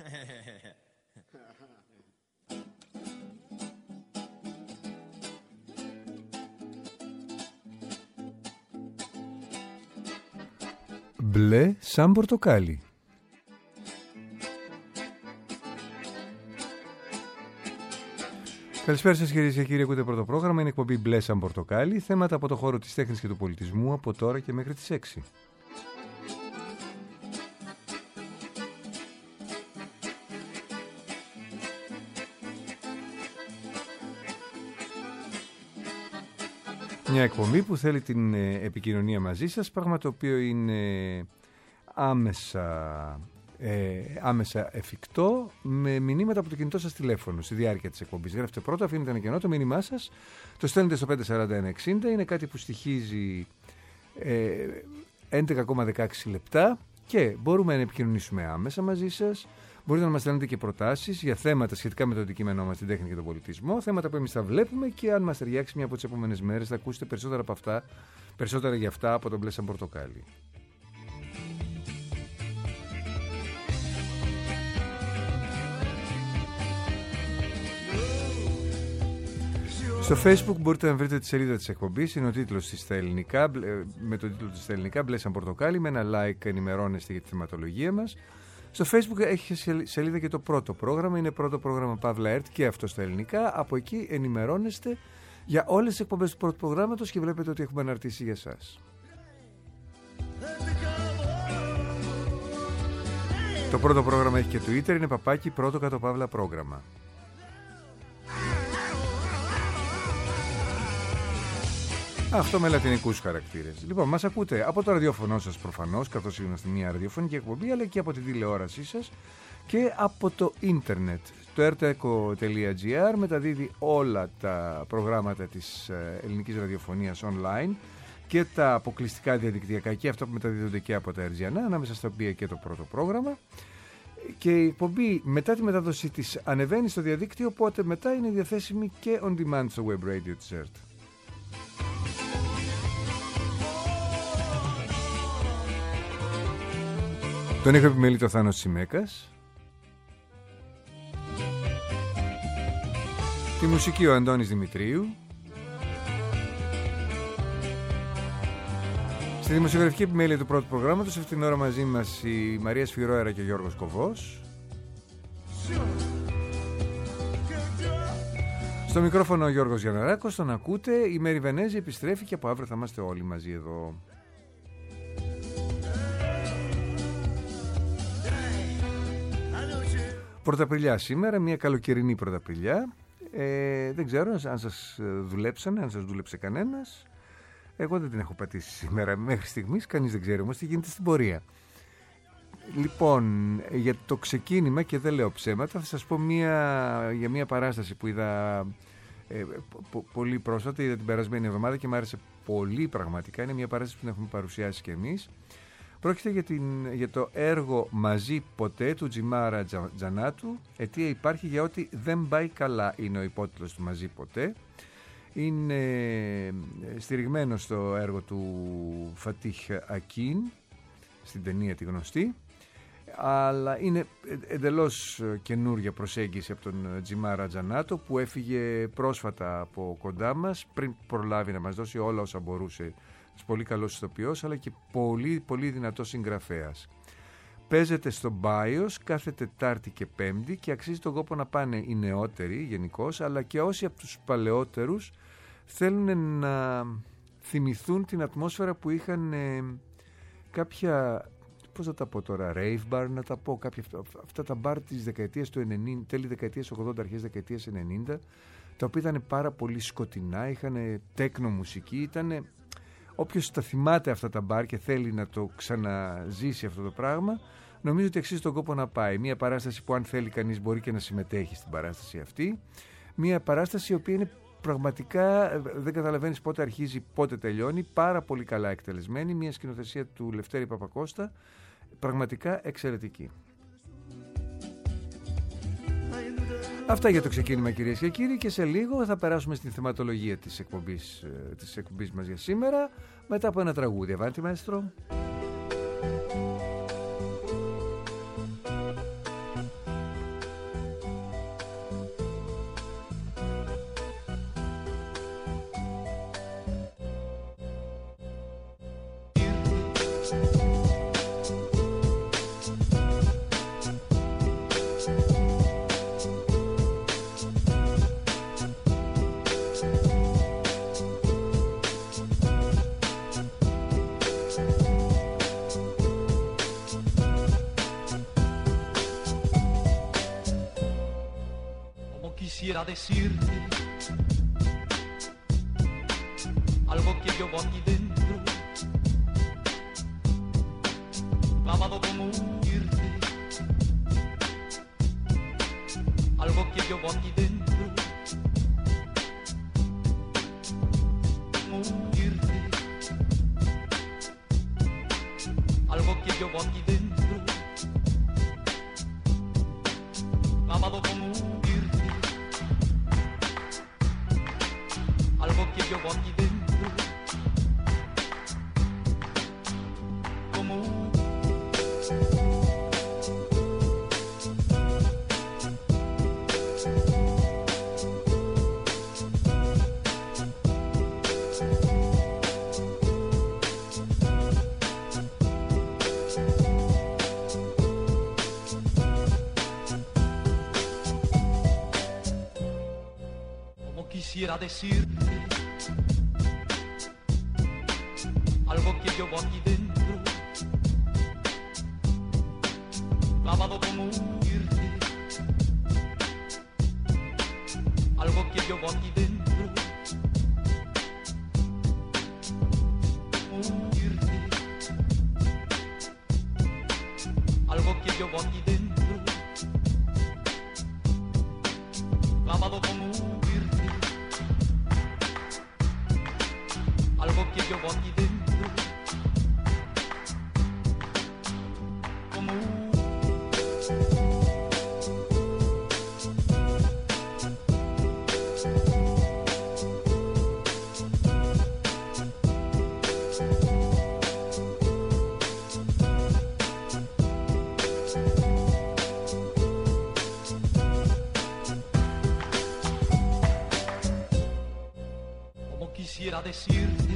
Μπλε σαν πορτοκάλι. Καλησπέρα σας κυρίες και κύριοι, ακούτε πρώτο πρόγραμμα, είναι εκπομπή Μπλε σαν πορτοκάλι, θέματα από το χώρο της τέχνης και του πολιτισμού από τώρα και μέχρι τις 6. Μια εκπομπή που θέλει την επικοινωνία μαζί σας, πράγμα το οποίο είναι άμεσα εφικτό με μηνύματα από το κινητό σας τηλέφωνο στη διάρκεια της εκπομπής. Γράφετε πρώτα, αφήνετε ένα κενό, το μήνυμά σας, το στέλνετε στο 54160, είναι κάτι που στοιχίζει 11,16 λεπτά και μπορούμε να επικοινωνήσουμε άμεσα μαζί σας. Μπορείτε να μας στέλνετε και προτάσεις για θέματα σχετικά με το αντικείμενό μας, την τέχνη και τον πολιτισμό, θέματα που εμείς θα βλέπουμε και αν μας ταιριάξει μια από τις επόμενες μέρες θα ακούσετε περισσότερα για αυτά από τον Μπλε σαν πορτοκάλι. Στο Facebook μπορείτε να βρείτε τη σελίδα της εκπομπής, είναι ο τίτλος της στα ελληνικά, με τον τίτλο της στα ελληνικά, Μπλε σαν πορτοκάλι, με ένα like ενημερώνεστε για τη θεματολογία μας. Στο Facebook έχει σελίδα και το πρώτο πρόγραμμα, είναι πρώτο πρόγραμμα Παύλα ΕΡΤ και αυτό στα ελληνικά. Από εκεί ενημερώνεστε για όλες τις εκπομπές του πρώτου προγράμματος και βλέπετε ότι έχουμε αναρτήσει για εσάς. Το πρώτο πρόγραμμα έχει και Twitter, είναι παπάκι πρώτο _ Παύλα πρόγραμμα. Αυτό με λατινικούς χαρακτήρες. Λοιπόν, μας ακούτε από το ραδιόφωνο σας προφανώς, καθώς είμαστε μια ραδιοφωνική εκπομπή, αλλά και από την τηλεόρασή σας και από το ίντερνετ. Το rteco.gr μεταδίδει όλα τα προγράμματα της ελληνικής ραδιοφωνίας online και τα αποκλειστικά διαδικτυακά και αυτά που μεταδίδονται και από τα Ερτζιανά, ανάμεσα στα οποία και το πρώτο πρόγραμμα. Και η εκπομπή μετά τη μετάδοσή της ανεβαίνει στο διαδίκτυο, οπότε μετά είναι διαθέσιμη και on demand στο web radio της ΕΡΤ. Τον έχω επιμελεί το Θάνος Τσιμέκας. Τη μουσική ο Αντώνης Δημητρίου. Στη δημοσιογραφική επιμέλεια του πρώτου προγράμματος αυτήν την ώρα μαζί μας η Μαρία Σφυρόερα και ο Γιώργος Κοβός. Στο μικρόφωνο ο Γιώργος Γιανναράκος, τον ακούτε. Η Μέρη Βενέζη επιστρέφει και από αύριο θα είμαστε όλοι μαζί εδώ. Πρωταπριλιά σήμερα, μια καλοκαιρινή πρωταπριλιά. Δεν ξέρω αν σας δουλέψανε, αν σας δούλεψε κανένας. Εγώ δεν την έχω πατήσει σήμερα μέχρι στιγμής, κανείς δεν ξέρει όμως τι γίνεται στην πορεία. Λοιπόν, για το ξεκίνημα, και δεν λέω ψέματα, θα σας πω για μια παράσταση που είδα πολύ πρόσφατα, είδα την περασμένη εβδομάδα και μου άρεσε πολύ πραγματικά. Είναι μια παράσταση που την έχουμε παρουσιάσει και εμείς. Πρόκειται για το έργο «Μαζί ποτέ» του Τζιμάρα Τζανάτου. Αιτία υπάρχει για ό,τι δεν πάει καλά, είναι ο υπότιτλος του «Μαζί ποτέ». Είναι στηριγμένο στο έργο του Φατίχ Ακίν, στην ταινία τη γνωστή, αλλά είναι εντελώς καινούργια προσέγγιση από τον Τζιμάρα Τζανάτο, που έφυγε πρόσφατα από κοντά μας πριν προλάβει να μας δώσει όλα όσα μπορούσε. Πολύ καλός ηθοποιός, αλλά και πολύ πολύ δυνατός συγγραφέας. Παίζεται στο Bios κάθε Τετάρτη και Πέμπτη και αξίζει τον κόπο να πάνε οι νεότεροι γενικώς, αλλά και όσοι από τους παλαιότερους θέλουν να θυμηθούν την ατμόσφαιρα που είχαν κάποια, πώς θα τα πω τώρα, rave bar να τα πω, αυτά τα bar της δεκαετίας του 90, τέλη δεκαετίας 80, αρχές δεκαετίας 90, τα οποία ήταν πάρα πολύ σκοτεινά, είχαν τέκνο μουσική, ήταν... Όποιος τα θυμάται αυτά τα μπαρ και θέλει να το ξαναζήσει αυτό το πράγμα, νομίζω ότι αξίζει τον κόπο να πάει. Μια παράσταση που αν θέλει κανείς μπορεί και να συμμετέχει στην παράσταση αυτή. Μια παράσταση η οποία είναι πραγματικά, δεν καταλαβαίνεις πότε αρχίζει, πότε τελειώνει, πάρα πολύ καλά εκτελεσμένη. Μια σκηνοθεσία του Λευτέρη Παπακώστα, πραγματικά εξαιρετική. Αυτά για το ξεκίνημα, κυρίες και κύριοι, και σε λίγο θα περάσουμε στην θεματολογία της εκπομπής μας για σήμερα, μετά από ένα τραγούδι. Αβάντι, μαέστρο. quisiera decirte algo que llevo aquí dentro, clavado como irte, algo que llevo aquí dentro, como irte, algo que llevo aquí dentro, clavado como irte, algo que llevo aquí dentro, como quisiera decirte algo que llevo aquí dentro, clavado como irte, algo que llevo aquí dentro, como irte, algo que llevo aquí dentro, clavado como irte, algo que llevo aquí dentro, como quisiera decirte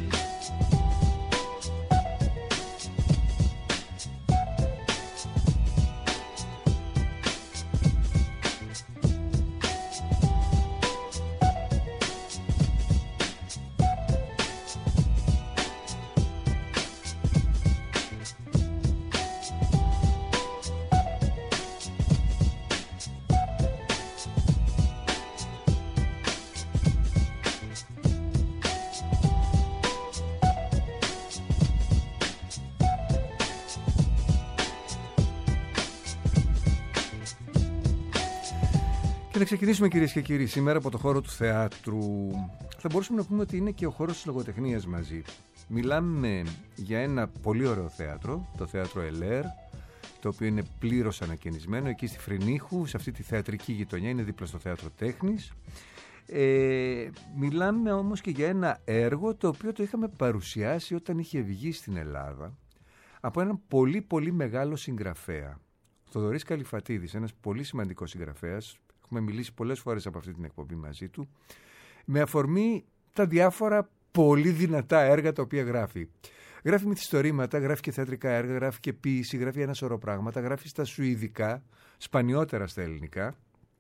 Και να ξεκινήσουμε, κυρίες και κύριοι, σήμερα από το χώρο του θεάτρου. Θα μπορούσαμε να πούμε ότι είναι και ο χώρος της λογοτεχνίας μαζί. Μιλάμε για ένα πολύ ωραίο θέατρο, το θέατρο Ελέρ, το οποίο είναι πλήρως ανακαινισμένο εκεί στη Φρυνίχου, σε αυτή τη θεατρική γειτονιά, είναι δίπλα στο θέατρο Τέχνης. Μιλάμε όμως και για ένα έργο το οποίο το είχαμε παρουσιάσει όταν είχε βγει στην Ελλάδα από έναν πολύ πολύ μεγάλο συγγραφέα, Θοδωρής Καλυφατίδης, ένας πολύ σημαντικός συγγραφέας. Έχουμε μιλήσει πολλές φορές από αυτή την εκπομπή μαζί του, με αφορμή τα διάφορα πολύ δυνατά έργα τα οποία γράφει. Γράφει μυθιστορήματα, γράφει και θεατρικά έργα, γράφει και ποίηση, γράφει ένα σωρό πράγματα, γράφει στα σουηδικά, σπανιότερα στα ελληνικά.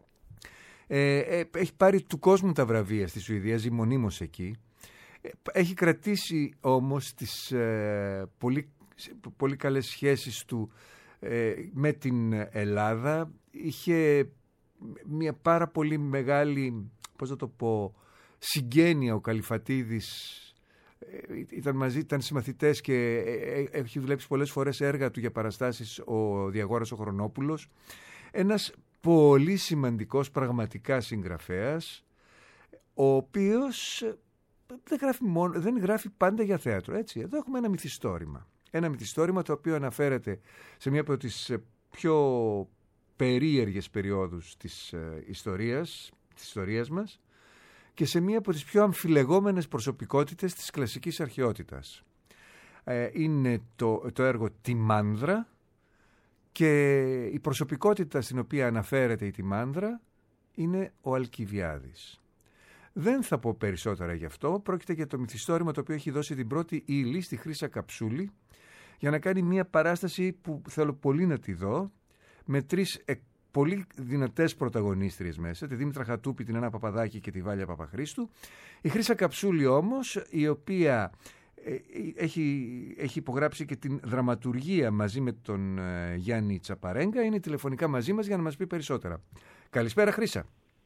Έχει πάρει του κόσμου τα βραβεία στη Σουηδία, ζει μονίμως εκεί. Έχει κρατήσει όμως τις πολύ καλές σχέσεις του με την Ελλάδα. Είχε μια πάρα πολύ μεγάλη, πώς να το πω, συγγένεια ο Καλυφατίδης. Ήταν μαζί, ήταν συμμαθητές και έχει δουλέψει πολλές φορές έργα του για παραστάσεις ο Διαγόρας ο Χρονόπουλος. Ένας πολύ σημαντικός πραγματικά συγγραφέας, ο οποίος δεν γράφει πάντα για θέατρο. Έτσι. Εδώ έχουμε ένα μυθιστόρημα. Ένα μυθιστόρημα το οποίο αναφέρεται σε μια από τις πιο περίεργες περιόδους της ιστορίας μας και σε μία από τις πιο αμφιλεγόμενες προσωπικότητες της κλασικής αρχαιότητας. Είναι το έργο «Τιμάνδρα» και η προσωπικότητα στην οποία αναφέρεται η Τιμάνδρα είναι ο Αλκιβιάδης. Δεν θα πω περισσότερα γι' αυτό. Πρόκειται για το μυθιστόρημα το οποίο έχει δώσει την πρώτη ύλη στη Χρύσα Καψούλη για να κάνει μία παράσταση που θέλω πολύ να τη δω, με τρεις πολύ δυνατές πρωταγωνίστριες μέσα, τη Δήμητρα Χατούπη, την Άννα Παπαδάκη και τη Βάλια Παπαχρήστου. Η Χρύσα Καψούλη όμως, η οποία έχει υπογράψει και την δραματουργία μαζί με τον Γιάννη Τσαπαρέγκα, είναι τηλεφωνικά μαζί μας για να μας πει περισσότερα. Καλησπέρα, Χρύσα.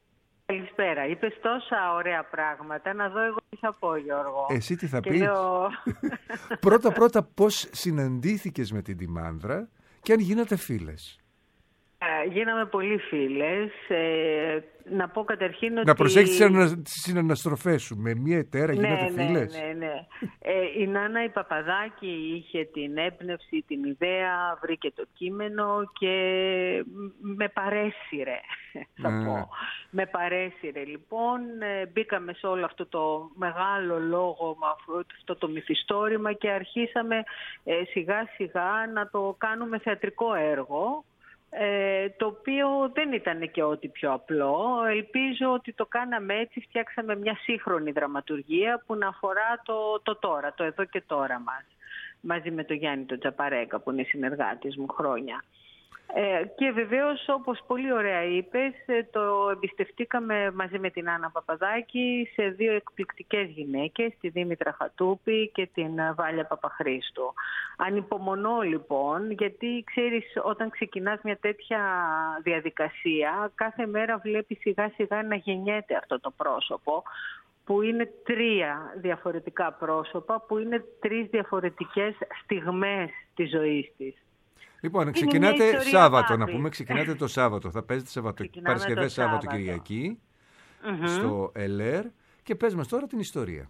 Καλησπέρα. Είπες τόσα ωραία πράγματα. Να δω εγώ τι θα πω, Γιώργο. Εσύ τι θα Και πεις? λέω... Πρώτα πώς συναντήθηκες με την Τιμάνδρα και αν γίνατε φίλες? Γίναμε πολύ φίλες. Να πω καταρχήν ότι... Να προσέξεις τις συναναστροφές σου. Με μία εταίρα γίνατε φίλες? Ναι. Η Νάνα η Παπαδάκη είχε την έμπνευση, την ιδέα, βρήκε το κείμενο και με παρέσυρε, θα πω. Με παρέσυρε. Λοιπόν, μπήκαμε σε όλο αυτό το μεγάλο λόγο, αυτό το μυθιστόρημα και αρχίσαμε σιγά σιγά να το κάνουμε θεατρικό έργο. Το οποίο δεν ήταν και ό,τι πιο απλό. Ελπίζω ότι το κάναμε έτσι, φτιάξαμε μια σύγχρονη δραματουργία που να αφορά το τώρα, το εδώ και τώρα μας. Μαζί με τον Γιάννη τον Τζαπαρέκα που είναι συνεργάτης μου χρόνια. Και βεβαίως, όπως πολύ ωραία είπες, το εμπιστευτήκαμε μαζί με την Άννα Παπαδάκη σε δύο εκπληκτικές γυναίκες, τη Δήμητρα Χατούπη και την Βάλια Παπαχρήστου. Ανυπομονώ λοιπόν, γιατί ξέρεις, όταν ξεκινάς μια τέτοια διαδικασία, κάθε μέρα βλέπεις σιγά σιγά να γεννιέται αυτό το πρόσωπο, που είναι τρία διαφορετικά πρόσωπα, που είναι τρεις διαφορετικές στιγμές της ζωής της. Λοιπόν, ξεκινάτε Σάββατο, να πούμε, ξεκινάτε το Σάββατο. Θα παίζετε Παρασκευές, Σάββατο, Κυριακή στο ΕΛΕΡ και πες μας τώρα την ιστορία.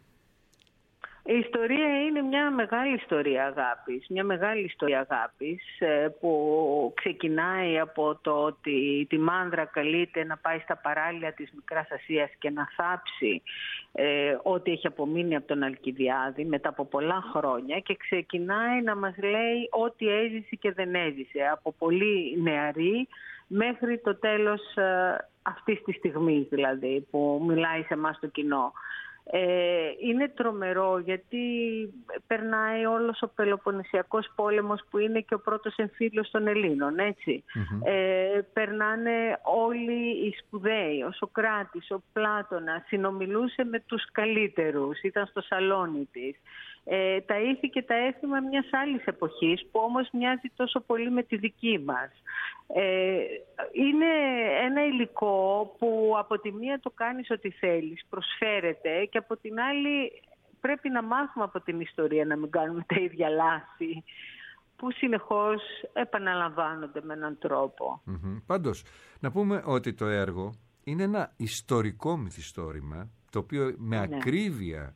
Η ιστορία είναι μια μεγάλη ιστορία αγάπης. Μια μεγάλη ιστορία αγάπης που ξεκινάει από το ότι η Τιμάνδρα καλείται να πάει στα παράλια της Μικράς Ασίας και να θάψει ό,τι έχει απομείνει από τον Αλκιβιάδη μετά από πολλά χρόνια και ξεκινάει να μας λέει ό,τι έζησε και δεν έζησε από πολύ νεαρή μέχρι το τέλος αυτής της στιγμής, δηλαδή, που μιλάει σε εμάς το κοινό. Είναι τρομερό γιατί περνάει όλος ο Πελοποννησιακός πόλεμος που είναι και ο πρώτος εμφύλιος των Ελλήνων, έτσι. Περνάνε όλοι οι σπουδαίοι, ο Σωκράτης, ο Πλάτωνας, συνομιλούσε με τους καλύτερους, ήταν στο σαλόνι της. Τα ήθη και τα έθιμα μιας άλλης εποχής που όμως μοιάζει τόσο πολύ με τη δική μας. Είναι ένα υλικό που από τη μία το κάνεις ό,τι θέλεις, προσφέρεται, και από την άλλη πρέπει να μάθουμε από την ιστορία να μην κάνουμε τα ίδια λάθη που συνεχώς επαναλαμβάνονται με έναν τρόπο. Πάντως, να πούμε ότι το έργο είναι ένα ιστορικό μυθιστόρημα το οποίο με ακρίβεια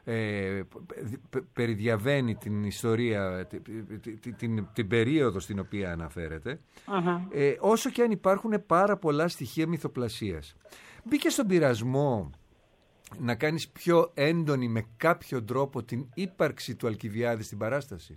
περιδιαβαίνει την ιστορία, την περίοδο στην οποία αναφέρεται, όσο και αν υπάρχουν πάρα πολλά στοιχεία μυθοπλασίας. Μπήκε στον πειρασμό να κάνεις πιο έντονη με κάποιο τρόπο την ύπαρξη του Αλκιβιάδη στην παράσταση?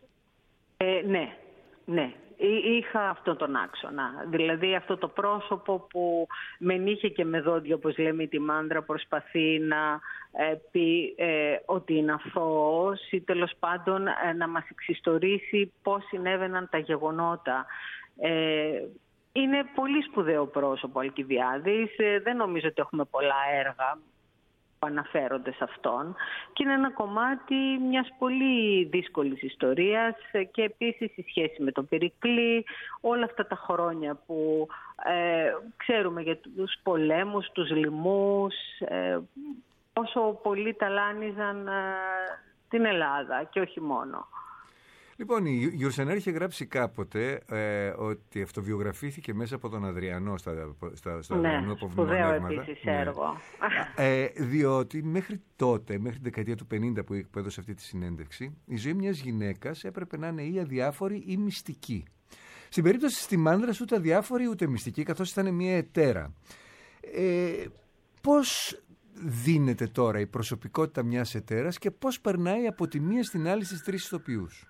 Ναι. Είχα αυτόν τον άξονα, δηλαδή αυτό το πρόσωπο που με νύχια και με δόντια, όπως λέμε η Τιμάνδρα, προσπαθεί να πει ότι είναι αθώος ή τέλος πάντων να μας εξιστορήσει πώς συνέβαιναν τα γεγονότα. Είναι πολύ σπουδαίο πρόσωπο ο Αλκιβιάδης, δεν νομίζω ότι έχουμε πολλά έργα που αναφέρονται σε αυτόν και είναι ένα κομμάτι μιας πολύ δύσκολης ιστορίας και επίσης η σχέση με τον Περικλή, όλα αυτά τα χρόνια που ξέρουμε για τους πολέμους, τους λοιμούς, πόσο πολύ ταλάνιζαν την Ελλάδα και όχι μόνο. Λοιπόν, η Γιουρσενάρ είχε γράψει κάποτε ότι αυτοβιογραφήθηκε μέσα από τον Αδριανό στα Αδριανού απομνημονεύματα. Ναι, επίσης έργο. Διότι μέχρι τότε, μέχρι την δεκαετία του 50 που έδωσε αυτή τη συνέντευξη, η ζωή μιας γυναίκας έπρεπε να είναι ή αδιάφορη ή μυστική. Στην περίπτωση της Τιμάνδρας ούτε αδιάφορη ούτε μυστική, καθώς ήταν μια εταίρα. Πώς δίνεται τώρα η προσωπικότητα μιας εταίρας και πώς περνάει από τη μία στην άλλη στις τρεις ηθοποιούς?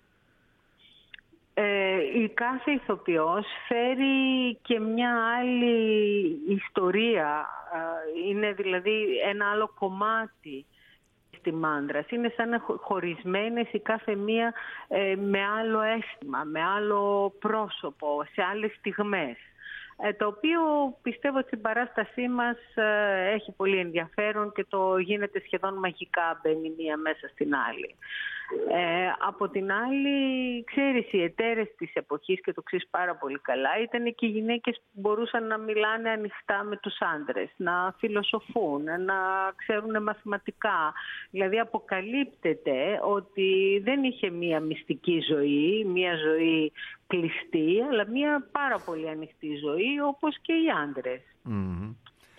Η κάθε ηθοποιός φέρει και μια άλλη ιστορία, είναι δηλαδή ένα άλλο κομμάτι της Τιμάνδρας. Είναι σαν να χωρισμένες η κάθε μία με άλλο αίσθημα, με άλλο πρόσωπο, σε άλλες στιγμές. Το οποίο πιστεύω ότι στην παράστασή μας έχει πολύ ενδιαφέρον και το γίνεται σχεδόν μαγικά, μπαίνει μία μέσα στην άλλη. Από την άλλη, ξέρεις, οι εταίρες της εποχής, και το ξέρεις πάρα πολύ καλά, ήταν και οι γυναίκες που μπορούσαν να μιλάνε ανοιχτά με τους άντρες, να φιλοσοφούν, να ξέρουν μαθηματικά. Δηλαδή αποκαλύπτεται ότι δεν είχε μία μυστική ζωή, μία ζωή κλειστή, αλλά μία πάρα πολύ ανοιχτή ζωή, όπως και οι άντρες. Mm-hmm.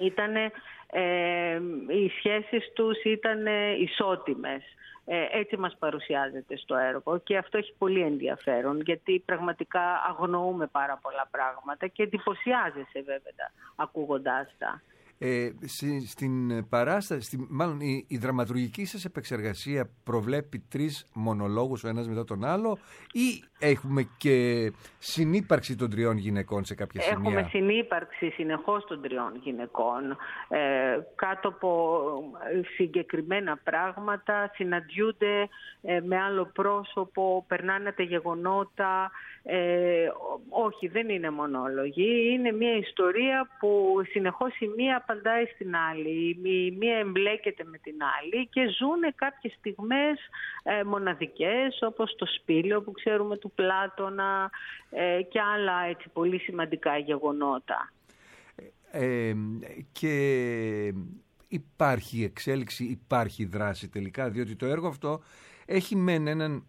Οι σχέσεις τους ήταν ισότιμες. Έτσι μας παρουσιάζεται στο έργο και αυτό έχει πολύ ενδιαφέρον, γιατί πραγματικά αγνοούμε πάρα πολλά πράγματα και εντυπωσιάζεσαι βέβαια ακούγοντάς τα. Στην παράσταση, μάλλον η δραματουργική σας επεξεργασία προβλέπει 3 μονολόγους ο ένας μετά τον άλλο, ή έχουμε και συνύπαρξη των 3 γυναικών σε κάποια σημεία? Έχουμε συνύπαρξη συνεχώς των 3 γυναικών, κάτω από συγκεκριμένα πράγματα, συναντιούνται με άλλο πρόσωπο, περνάνε τα γεγονότα. Όχι, δεν είναι μονόλογοι, είναι μια ιστορία που συνεχώς η μία απαντάει στην άλλη, η μία εμπλέκεται με την άλλη και ζουν κάποιες στιγμές μοναδικές, όπως το Σπήλαιο που ξέρουμε του Πλάτωνα και άλλα έτσι πολύ σημαντικά γεγονότα. Και υπάρχει εξέλιξη, υπάρχει δράση τελικά, διότι το έργο αυτό έχει μεν έναν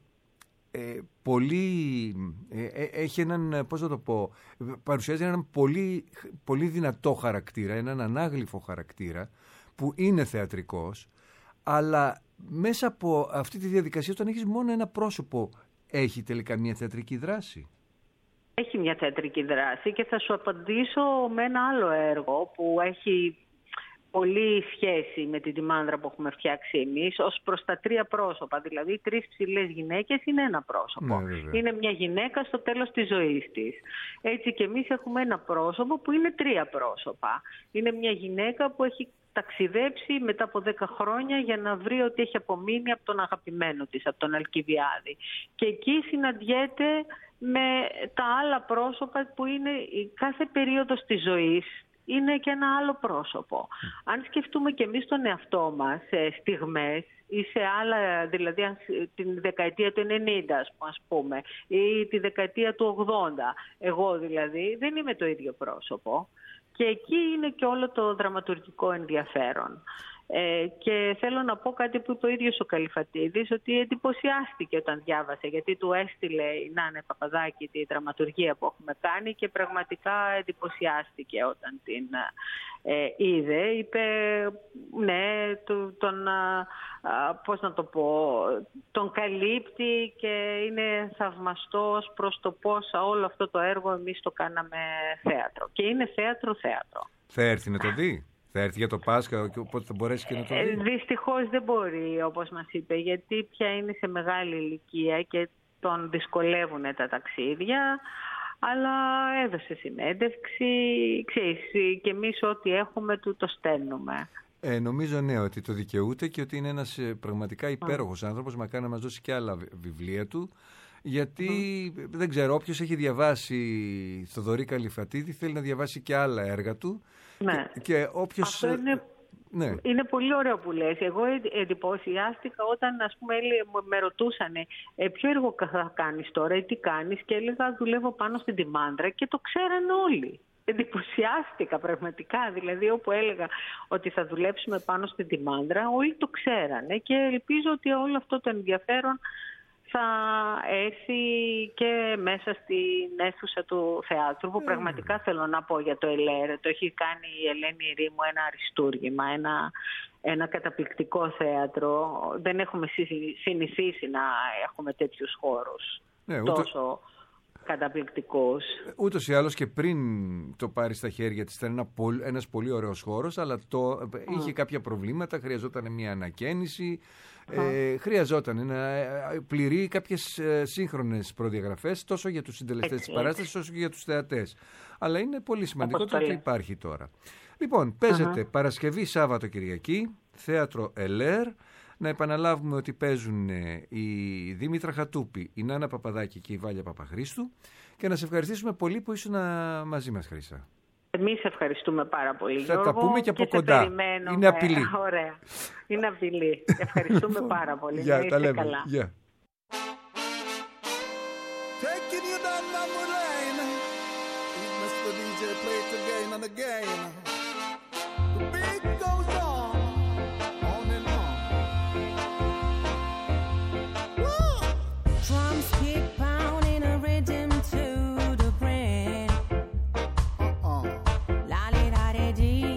έχει έναν, πώς να το πω, παρουσιάζει έναν πολύ δυνατό χαρακτήρα, έναν ανάγλυφο χαρακτήρα που είναι θεατρικός, αλλά μέσα από αυτή τη διαδικασία όταν έχεις μόνο ένα πρόσωπο, έχει τελικά μια θεατρική δράση? Έχει μια θεατρική δράση και θα σου απαντήσω με ένα άλλο έργο που έχει πολύ σχέση με την Τιμάνδρα που έχουμε φτιάξει εμείς, ως προς τα 3 πρόσωπα. Δηλαδή, οι 3 ψηλές γυναίκες είναι ένα πρόσωπο. Ναι, είναι μια γυναίκα στο τέλος της ζωής της. Έτσι και εμείς έχουμε ένα πρόσωπο που είναι 3 πρόσωπα. Είναι μια γυναίκα που έχει ταξιδέψει μετά από 10 χρόνια για να βρει ότι έχει απομείνει από τον αγαπημένο της, από τον Αλκιβιάδη. Και εκεί συναντιέται με τα άλλα πρόσωπα που είναι η κάθε περίοδος της ζωής. Είναι και ένα άλλο πρόσωπο. Αν σκεφτούμε και εμείς τον εαυτό μας σε στιγμές ή σε άλλα, δηλαδή την δεκαετία του 90 ας πούμε, ή τη δεκαετία του 80, εγώ δηλαδή δεν είμαι το ίδιο πρόσωπο. Και εκεί είναι και όλο το δραματουργικό ενδιαφέρον. Και θέλω να πω κάτι που είπε ο ίδιος ο Καλυφατίδης, ότι εντυπωσιάστηκε όταν διάβασε, γιατί του έστειλε η Νάνα Παπαδάκη τη δραματουργία που έχουμε κάνει και πραγματικά εντυπωσιάστηκε όταν την είδε. Είπε, ναι, πώς να το πω, τον καλύπτει και είναι θαυμαστός προς το πώς όλο αυτό το έργο εμείς το κάναμε θέατρο. Και είναι θέατρο. Θα έρθει να το δει? Θα έρθει για το Πάσχα, οπότε θα μπορέσει και να το δει? Δυστυχώς δεν μπορεί, όπως μας είπε, γιατί πια είναι σε μεγάλη ηλικία και τον δυσκολεύουν τα ταξίδια, αλλά έδωσε συνέντευξη, ξέρεις, και εμείς ό,τι έχουμε του το στέλνουμε. Νομίζω ναι, ότι το δικαιούται και ότι είναι ένας πραγματικά υπέροχος άνθρωπος, μακάρι να μας δώσει και άλλα βιβλία του. Γιατί δεν ξέρω, όποιος έχει διαβάσει Θοδωρή Καλυφατίδη θέλει να διαβάσει και άλλα έργα του. Ναι. Και όποιος... Αυτό είναι πολύ ωραίο που λες. Εγώ εντυπωσιάστηκα όταν, ας πούμε, με ρωτούσαν ποιο έργο θα κάνεις τώρα ή τι κάνεις, και έλεγα δουλεύω πάνω στην Τιμάνδρα και το ξέραν όλοι. Εντυπωσιάστηκα πραγματικά, δηλαδή όπου έλεγα ότι θα δουλέψουμε πάνω στην Τιμάνδρα όλοι το ξέρανε και ελπίζω ότι όλο αυτό το ενδιαφέρον θα έρθει και μέσα στην αίθουσα του θεάτρου, που πραγματικά θέλω να πω για το ΕΛΕΡ. Το έχει κάνει η Ελένη Ρήμου, ένα αριστούργημα, ένα καταπληκτικό θέατρο. Δεν έχουμε συνηθίσει να έχουμε τέτοιους χώρους τόσο καταπληκτικούς. Ούτως ή άλλως και πριν το πάρει στα χέρια της ήταν ένας πολύ ωραίος χώρος, αλλά είχε κάποια προβλήματα, χρειαζόταν μια ανακαίνιση, χρειαζόταν να πληρεί κάποιες σύγχρονες προδιαγραφές τόσο για τους συντελεστές της παράστασης όσο και για τους θεατές. Αλλά είναι πολύ σημαντικό το ότι υπάρχει τώρα. Λοιπόν, παίζεται Παρασκευή, Σάββατο, Κυριακή, Θέατρο ΕΛΕΡ. Να επαναλάβουμε ότι παίζουν η Δήμητρα Χατούπη, η Νάνα Παπαδάκη και η Βάλια Παπαχρήστου, και να σε ευχαριστήσουμε πολύ που ήσουν μαζί μας, Χρυσά. Εμείς ευχαριστούμε πάρα πολύ, Γιώργο. Θα τα πούμε και από κοντά. Είναι απειλή. Ωραία. Είναι απειλή. Ευχαριστούμε πάρα πολύ. Γεια, τα λέμε. Καλά. DJ play it again and again. The beat goes on and on. Woo! Drums keep pounding a rhythm to the brain. La li da di dee.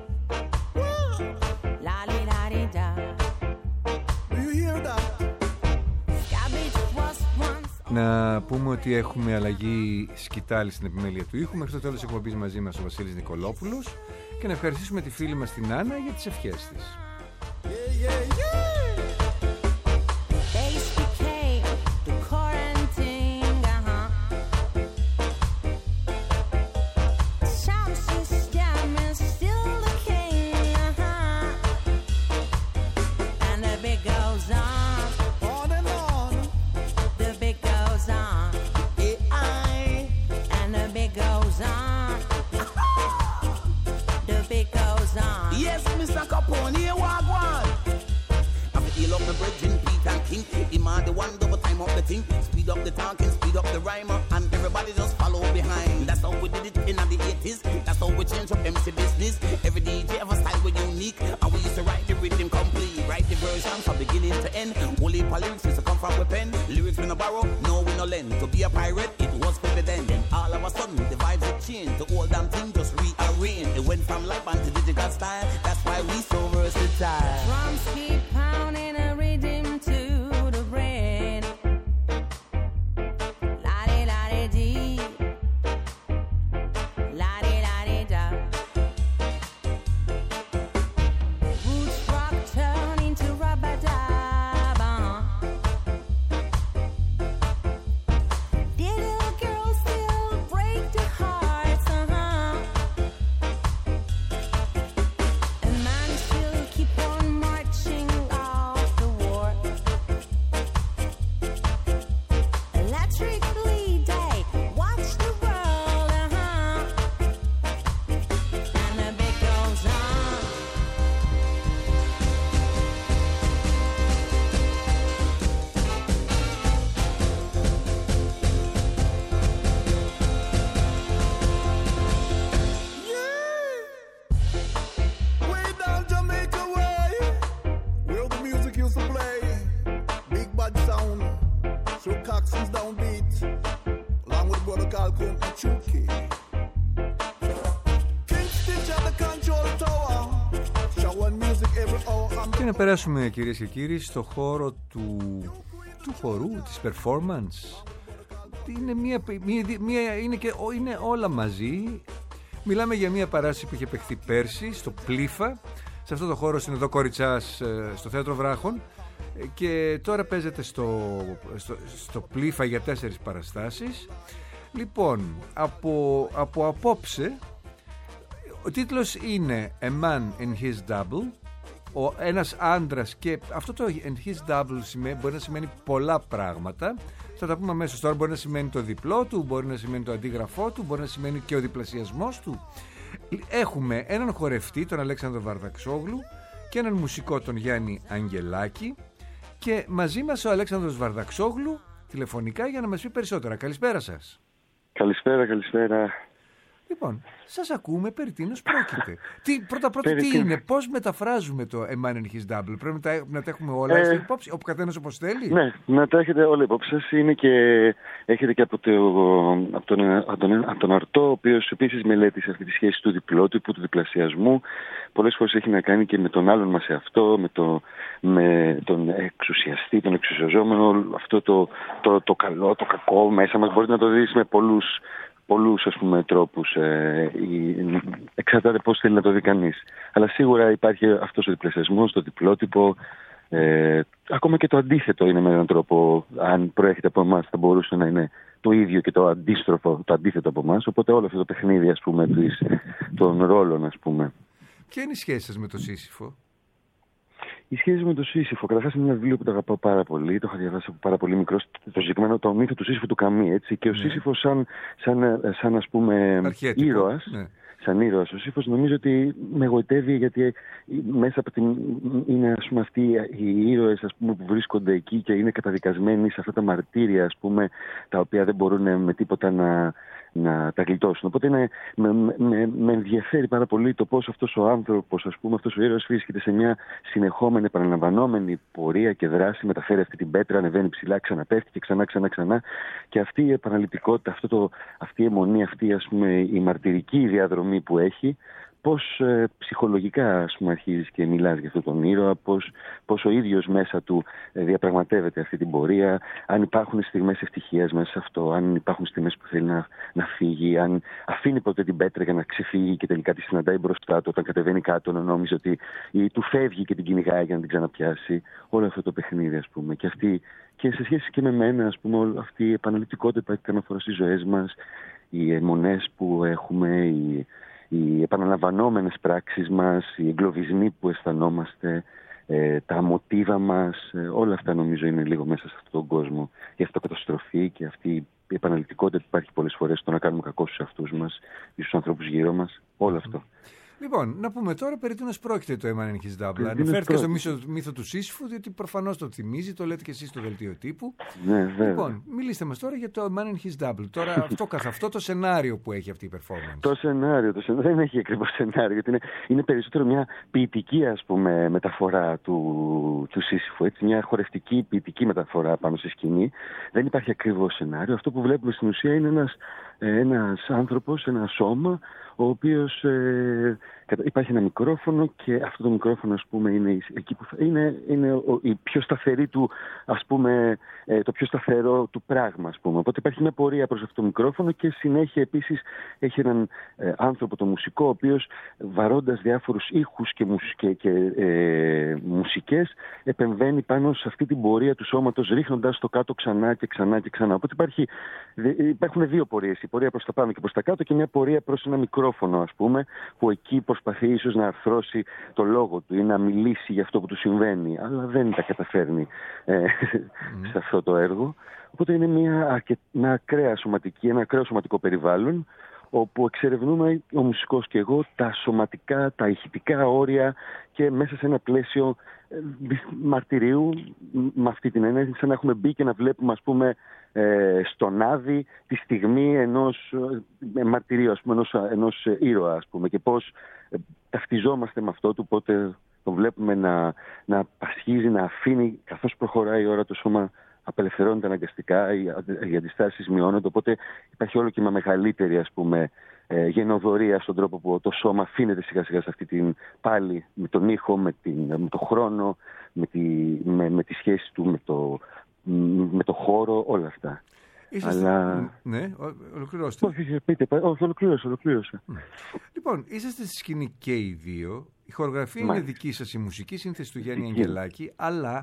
La li da di da. Do you hear that? Cabbage was once. Να πούμε ότι έχουμε αλλαγή σκητάλη στην επιμέλεια του ήχου. Μέχρι το τέλος της εκπομπής μαζί μας ο Βασίλης Νικολόπουλος. Και να ευχαριστήσουμε τη φίλη μας την Άννα για τις ευχές της. Yeah, yeah, yeah. Bass became the quarantine. Sound system is still the king. And the beat goes on. On and on. The beat goes on. And the beat goes on. The beat goes on. Yes, Mr. Capone, here wagwan. I feel up the bridging, Pete and King. Demand the one double time up the thing. Speed up the talking, speed up the rhyme, and everybody just follow behind. That's how we did it in the 80s. That's how we changed up MC business. Every DJ have a style was unique, and we used to write the rhythm complete. Write the version from beginning to end. Only for lyrics used to come from a pen. Lyrics we no borrow, no we no lend. To be a pirate, it was forbidden. Then all of a sudden, the vibes had changed. The old damn thing just rearranged. It went from live band to digital style. That's why we so versatile. Drums keep pounding a rhythm to the brain. La di la di dee. La di la di da. Roots rock turn into rubber-dub. Little girls still break the hearts. And man still keep on marching off the war. Electrically they watch the world, and the beat goes on. Way down Jamaica way, where the music used to play. Big bad sound, through Coxon's downbeat, along with brother Carl Coon and Chucky. King Stitch at the control tower, showing music every hour. Και να περάσουμε, κυρίες και κύριοι, στο χώρο του χορού, της performance. Είναι όλα μαζί. Μιλάμε για μια παράσταση που είχε παιχθεί πέρσι στο Πλήφα, σε αυτό το χώρο στην Οδό Κοριτσάς, στο Θέατρο Βράχων, και τώρα παίζεται στο Πλήφα για 4 παραστάσεις. Λοιπόν, από απόψε ο τίτλος είναι A Man and His Double, ένας άντρας, και αυτό το and his double μπορεί να σημαίνει πολλά πράγματα. Θα τα πούμε αμέσως. Τώρα μπορεί να σημαίνει το διπλό του, μπορεί να σημαίνει το αντίγραφό του, μπορεί να σημαίνει και ο διπλασιασμός του. Έχουμε έναν χορευτή, τον Αλέξανδρο Βαρδαξόγλου, και έναν μουσικό, τον Γιάννη Αγγελάκη, και μαζί μας ο Αλέξανδρος Βαρδαξόγλου τηλεφωνικά για να μας πει περισσότερα. Καλησπέρα σας. Καλησπέρα. Λοιπόν, σας ακούμε, περί τίνος πρόκειται. Πρώτα τι είναι, πώς μεταφράζουμε το A Man and His Double? Πρέπει να τα έχουμε όλα στην υπόψη, ο καθένας όπως θέλει. Ναι, να τα έχετε όλα υπόψη σας. Είναι και, έχετε και από τον Αρτό, ο οποίος επίσης μελέτησε αυτή τη σχέση του διπλότυπου, του διπλασιασμού. Πολλές φορές έχει να κάνει και με τον άλλον μας εαυτό, με τον εξουσιαστή, τον εξουσιαζόμενο, αυτό το καλό, το κακό μέσα μας. Μπορείτε να το δεις με πολλούς ας πούμε τρόπους, εξαρτάται πώς θέλει να το δει κανείς. Αλλά σίγουρα υπάρχει αυτός ο διπλασιασμός, το διπλότυπο, ακόμα και το αντίθετο είναι με έναν τρόπο, αν προέρχεται από εμάς θα μπορούσε να είναι το ίδιο και το αντίστροφο, το αντίθετο από εμάς. Οπότε όλο αυτό το παιχνίδι ας πούμε των ρόλων ας πούμε. Ποια είναι η σχέση σας με το Σύσυφο? Η σχέση με το Σύσυφο, καταρχάς είναι ένα βιβλίο που το αγαπάω πάρα πολύ, το είχα διαβάσει από πάρα πολύ μικρός, το συγκεκριμένο το μύθο του Σύσυφου του Καμί, έτσι, και ο Σύσυφος σαν ας πούμε ήρωας, σαν ήρωας, ο Σύσυφος νομίζω ότι με εγωιτεύει, γιατί μέσα από είναι ας πούμε αυτοί οι ήρωες ας πούμε που βρίσκονται εκεί και είναι καταδικασμένοι σε αυτά τα μαρτύρια ας πούμε, τα οποία δεν μπορούν με τίποτα να τα γλιτώσουν. Οπότε με ενδιαφέρει πάρα πολύ το πώς αυτός ο άνθρωπος, ας πούμε, αυτός ο ήρωας βρίσκεται σε μια συνεχόμενη, επαναλαμβανόμενη πορεία και δράση, μεταφέρει αυτή την πέτρα, ανεβαίνει ψηλά, ξαναπέφτει και ξανά. Και αυτή η επαναληπτικότητα, αυτή η αιμονή, αυτή, ας πούμε, η μαρτυρική διαδρομή που έχει, πώς ψυχολογικά, ας πούμε, αρχίζεις και μιλάς για αυτόν τον ήρωα, πώς ο ίδιος μέσα του διαπραγματεύεται αυτή την πορεία, αν υπάρχουν στιγμές ευτυχίας μέσα σε αυτό, αν υπάρχουν στιγμές που θέλει να φύγει, αν αφήνει ποτέ την πέτρα για να ξεφύγει και τελικά τη συναντάει μπροστά του όταν κατεβαίνει κάτω, να νόμιζε ότι του φεύγει και την κυνηγάει για να την ξαναπιάσει. Όλο αυτό το παιχνίδι, ας πούμε. Και σε σχέση και με μένα, ας πούμε, αυτή η επαναληπτικότητα που έχει κανένα φορά στις ζωές μας, οι αιμονές που έχουμε, οι επαναλαμβανόμενες πράξεις μας, οι εγκλωβισμοί που αισθανόμαστε, τα μοτίβα μας, όλα αυτά νομίζω είναι λίγο μέσα σε αυτόν τον κόσμο. Η αυτοκαταστροφή και αυτή η επαναληπτικότητα που υπάρχει πολλές φορές στο να κάνουμε κακό στους εαυτούς μας ή στους ανθρώπους γύρω μας, όλο αυτό. Λοιπόν, να πούμε τώρα περί τίνος πρόκειται το Eman and His Double. Αναφέρθηκα στο μύθο του Σύσυφου, διότι προφανώς το θυμίζει, το λέτε και εσείς στο δελτίο τύπου. Ναι, βέβαια. Λοιπόν, μιλήστε μας τώρα για το Eman and His Double. Τώρα, καθ' αυτό το σενάριο που έχει αυτή η performance. Το σενάριο δεν έχει ακριβώς σενάριο, γιατί είναι περισσότερο μια ποιητική, ας πούμε, μεταφορά του Σύσυφου. Έτσι, μια χορευτική, ποιητική μεταφορά πάνω στη σκηνή. Δεν υπάρχει ακριβώς σενάριο. Αυτό που βλέπουμε στην ουσία είναι ένας άνθρωπος, ένα σώμα, ο οποίος υπάρχει ένα μικρόφωνο και αυτό το μικρόφωνο, ας πούμε, είναι εκεί που είναι η πιο σταθερή του, ας πούμε, το πιο σταθερό του πράγμα, ας πούμε. Οπότε υπάρχει μια πορεία προς αυτό το μικρόφωνο και συνέχεια επίσης έχει έναν άνθρωπο, το μουσικό, ο οποίος βαρώντας διάφορους ήχους και μουσικές επεμβαίνει πάνω σε αυτή την πορεία του σώματος, ρίχνοντας το κάτω ξανά και ξανά. Οπότε υπάρχουν δύο πορείες, η πορεία προς τα πάνω και προς τα κάτω και μια πορεία προς ένα μικρόφωνο, ας πούμε, που εκεί προσπαθεί ίσως να αρθρώσει το λόγο του ή να μιλήσει για αυτό που του συμβαίνει, αλλά δεν τα καταφέρνει σε αυτό το έργο. Οπότε είναι ένα ακραίο σωματικό περιβάλλον, όπου εξερευνούμε ο μουσικός και εγώ τα σωματικά, τα ηχητικά όρια και μέσα σε ένα πλαίσιο μαρτυρίου, με αυτή την έννοια, σαν να έχουμε μπει και να βλέπουμε, ας πούμε, στον Άδη τη στιγμή ενός μαρτυρίου, ας πούμε, ενός ήρωα, ας πούμε, και πώς ταυτιζόμαστε με αυτό του, πότε το βλέπουμε να πασχίζει, να αφήνει, καθώς προχωράει η ώρα το σώμα απελευθερώνεται αναγκαστικά, οι αντιστάσεις μειώνονται, οπότε υπάρχει όλο και μια μεγαλύτερη, ας πούμε, γενοδορία στον τρόπο που το σώμα αφήνεται σιγά σιγά σε αυτή την πάλι με τον ήχο, με το χρόνο, με τη σχέση του με το χώρο, όλα αυτά. Ναι, ολοκληρώστε. Όχι, πείτε, ολοκλήρωσα. Λοιπόν, είσαστε στη σκηνή και οι δύο. Η χορογραφία είναι δική σας, η μουσική σύνθεση του Γιάννη Αγγελάκη, αλλά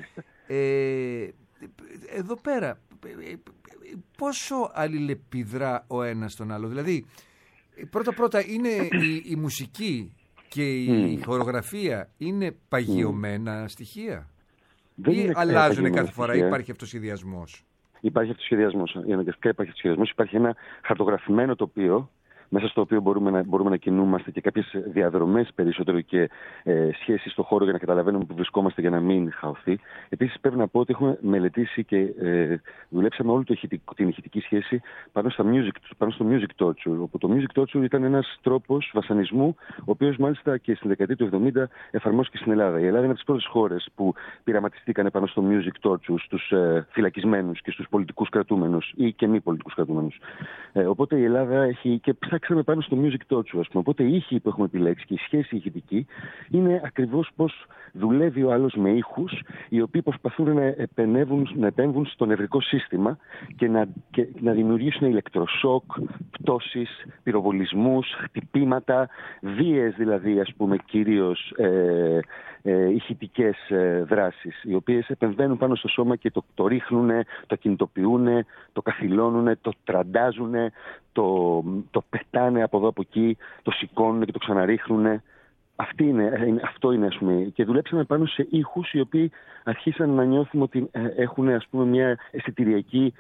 εδώ πέρα πόσο αλληλεπιδρά ο ένας τον άλλο? Δηλαδή, πρώτα είναι η μουσική και η χορογραφία είναι παγιωμένα στοιχεία ή αλλάζουν κάθε φορά, υπάρχει αυτοσχεδιασμός? Υπάρχει αυτοσχεδιασμός, αναγκαστικά υπάρχει αυτοσχεδιασμός. Υπάρχει ένα χαρτογραφημένο τοπίο, μέσα στο οποίο μπορούμε να κινούμαστε και κάποιες διαδρομές περισσότερο και σχέσεις στον χώρο για να καταλαβαίνουμε που βρισκόμαστε για να μην χαωθεί. Επίσης πρέπει να πω ότι έχουμε μελετήσει και δουλέψαμε όλη την ηχητική σχέση πάνω στο music torture, όπου το music torture ήταν ένας τρόπος βασανισμού, ο οποίος μάλιστα και στην δεκαετία του 70 εφαρμόστηκε στην Ελλάδα. Η Ελλάδα είναι από τις πρώτες χώρες που πειραματιστήκαν πάνω στο music torture στους φυλακισμένους και στους πολιτικούς κρατούμενους ή και μη πολιτικούς κρατούμενους. Οπότε η Ελλάδα έχει και ψάξαμε πάνω στο music torture, ας πούμε. Οπότε οι ήχοι που έχουμε επιλέξει και η σχέση ηχητική είναι ακριβώς πώς δουλεύει ο άλλος με ήχους, οι οποίοι προσπαθούν να επέμβουν στο νευρικό σύστημα και να δημιουργήσουν ηλεκτροσόκ, πτώσεις, πυροβολισμούς, χτυπήματα, βίες δηλαδή, ας πούμε, κυρίως ηχητικές δράσεις, οι οποίες επεμβαίνουν πάνω στο σώμα και το ρίχνουν, το κινητοποιούν, το καθυλώνουν, το τραντάζουν, το πετάνε από εδώ από εκεί, το σηκώνουν και το ξαναρίχνουν. Αυτό είναι, ας πούμε. Και δουλέψαμε πάνω σε ήχους οι οποίοι αρχίσαν να νιώθουμε ότι έχουν, ας πούμε, μια αισθητηριακή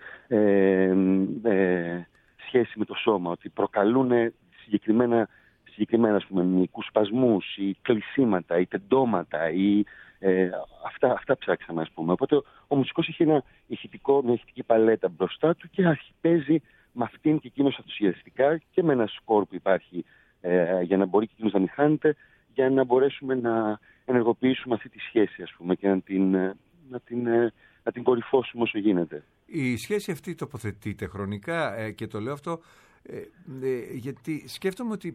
σχέση με το σώμα, ότι προκαλούν συγκεκριμένα, ας πούμε, μυϊκούς σπασμούς ή κλεισίματα ή τεντώματα ή αυτά ψάξαμε, ας πούμε. Οπότε ο μουσικός είχε μια ηχητική παλέτα μπροστά του και παίζει με αυτήν και εκείνος αυτοσχεδιαστικά και με ένα σκορ που υπάρχει για να μπορεί και εκείνος να μην χάνεται, για να μπορέσουμε να ενεργοποιήσουμε αυτή τη σχέση, ας πούμε, και να την κορυφώσουμε όσο γίνεται. Η σχέση αυτή τοποθετείται χρονικά και το λέω αυτό γιατί σκέφτομαι ότι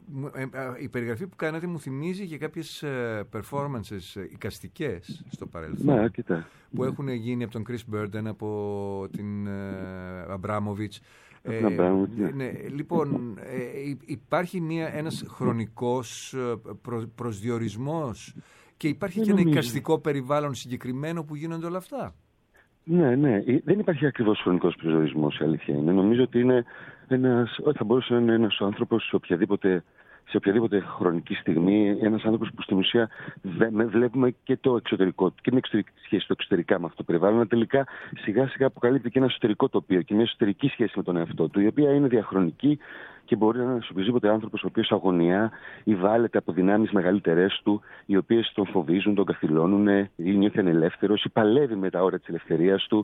η περιγραφή που κάνατε μου θυμίζει και κάποιες performances εικαστικές στο παρελθόν που έχουν γίνει από τον Chris Burden, από την Αμπράμοβιτς. Ναι, λοιπόν, υπάρχει ένας χρονικός προσδιορισμός και υπάρχει και ένα εικαστικό περιβάλλον συγκεκριμένο που γίνονται όλα αυτά. Ναι. Δεν υπάρχει ακριβώς χρονικός προσδιορισμός, η αλήθεια είναι. Νομίζω ότι θα μπορούσε να είναι ένας άνθρωπος σε οποιαδήποτε χρονική στιγμή, ένας άνθρωπος που στην ουσία βλέπουμε και το εξωτερικό και την εξωτερική σχέση του εξωτερικά με αυτό το περιβάλλον, αλλά τελικά σιγά σιγά αποκαλύπτει και ένα εσωτερικό τοπίο και μια εσωτερική σχέση με τον εαυτό του, η οποία είναι διαχρονική και μπορεί να είναι σε οποιοδήποτε άνθρωπος ο οποίος αγωνιά ή βάλεται από δυνάμεις μεγαλύτερες του, οι οποίες τον φοβίζουν, τον καθυλώνουν, ή νιώθει ανελεύθερος ή παλεύει με τα όρια της ελευθερίας του.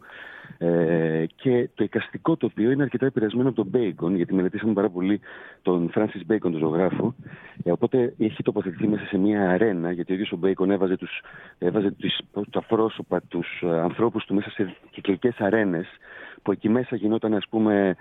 Και το εικαστικό τοπίο είναι αρκετά επηρεασμένο από τον Μπέικον, γιατί μελετήσαμε πάρα πολύ τον Φράνσις Μπέικον, τον ζωγράφο. Οπότε έχει τοποθετηθεί μέσα σε μια αρένα, γιατί ο ίδιος ο Μπέικον έβαζε τα πρόσωπα, τους ανθρώπους του μέσα σε κυκλικές αρένες, που εκεί μέσα γινόταν, ας πούμε,